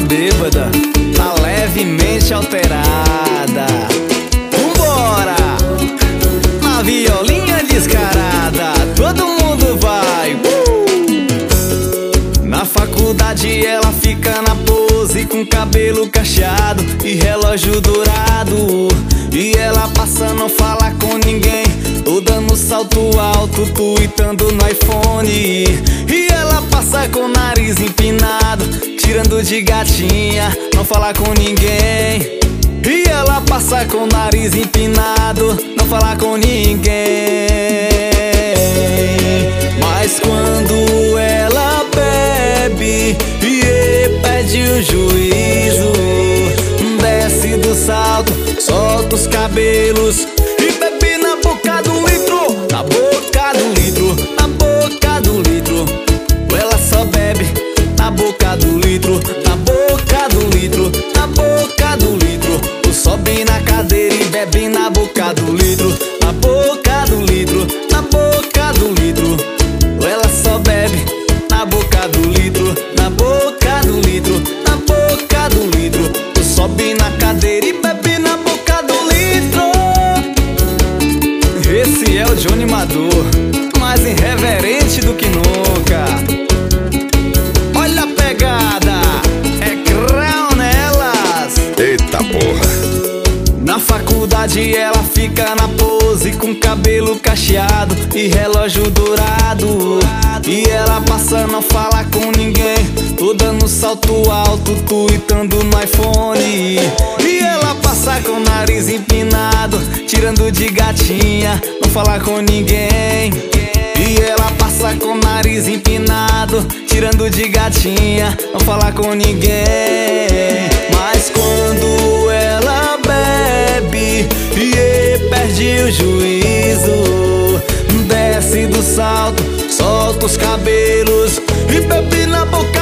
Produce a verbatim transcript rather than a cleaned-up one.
bêbada, tá levemente alterada. Vambora! Na violinha descarada, todo mundo vai. uh! Na faculdade ela fica na pose, com cabelo cacheado e relógio dourado. E ela passa, não fala com ninguém, toda no salto alto, tuitando no iPhone. E ela passa com o nariz empinado, tirando de gatinha, não fala com ninguém. E ela passa com o nariz empinado, não fala com ninguém. Mas quando ela bebe e perde o juízo, desce do salto, solta os cabelos e bebe na boca do litro, na boca do litro, na boca do litro. Ela só bebe na boca do litro, na boca do litro, na boca do litro. Ou sobe na cadeira e bebe na boca do litro, na boca do litro, na boca do litro. Ela só bebe na boca do litro, na boca do litro, na boca do litro. Ou sobe na cadeira e bebe na boca do litro. Esse é o Johnny Mador, mais irreverente do que nunca. Olha a pegada, é crão nelas. Eita porra! Na faculdade ela fica na pose, com cabelo cacheado e relógio dourado. E ela passa, não fala com ninguém, toda no salto alto, tuitando no iPhone. E ela passa com o nariz empinado, tirando de gatinha, não fala com ninguém. E ela passa com o nariz empinado, tirando de gatinha, não fala com ninguém. Mas quando ela bebe e perde o juízo, desce do salto, solta os cabelos e bebe na boca